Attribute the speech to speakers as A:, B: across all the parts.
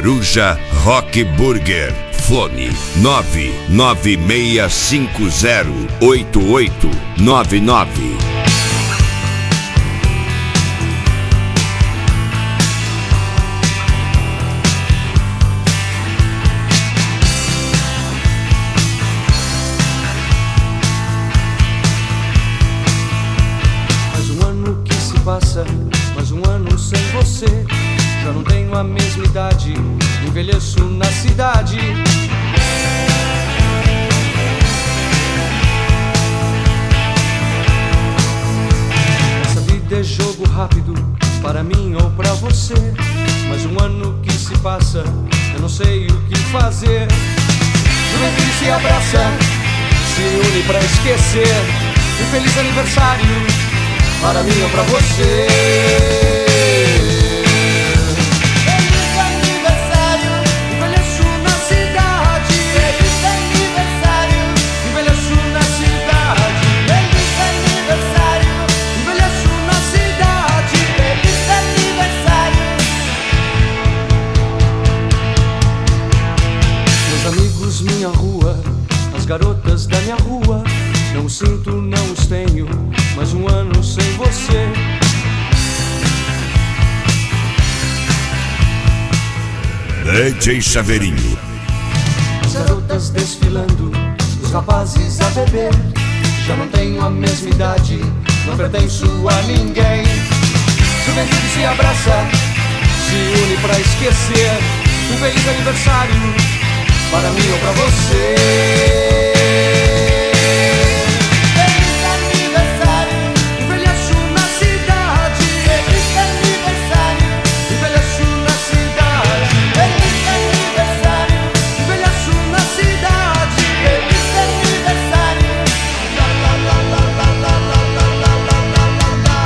A: Coruja Rock Burger. Fone 996508899.
B: Mais um ano sem você. Já não tenho a mesma idade, envelheço na cidade. Essa vida é jogo rápido, para mim ou pra você. Mais um ano que se passa, eu não sei o que fazer. Juventude se abraça, se une pra esquecer. Um feliz aniversário, para mim ou pra você.
C: Feliz aniversário, envelheço na cidade. Feliz aniversário,
B: Envelheço na cidade.
C: feliz aniversário,
B: Envelheço na cidade.
C: feliz aniversário.
B: Meus amigos, minha rua, as garotas da minha rua. Não os sinto, não os tenho, mais um ano sem você.
A: DJ Chaveirinho.
B: As garotas desfilando, os rapazes a beber. Já não tenho a mesma idade, não pertenço a ninguém. Juventude se abraça, se une pra esquecer. Um feliz aniversário, para mim ou pra você.
C: Feliz aniversário,
B: Envelheço na cidade.
C: feliz aniversário,
B: Envelheço na cidade.
C: feliz aniversário,
B: Envelheço na cidade.
C: feliz aniversário. La la la la la la la la la la la la.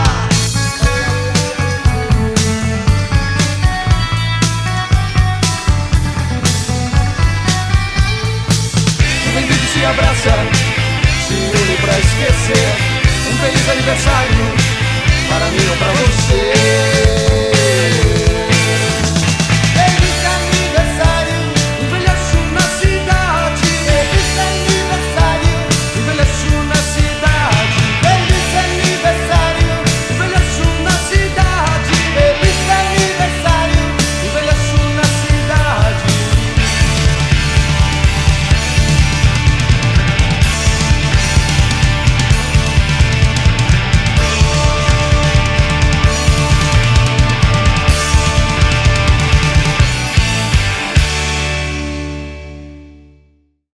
B: Juventude se abraça, se une pra esquecer. Um feliz aniversário, para mim ou pra você.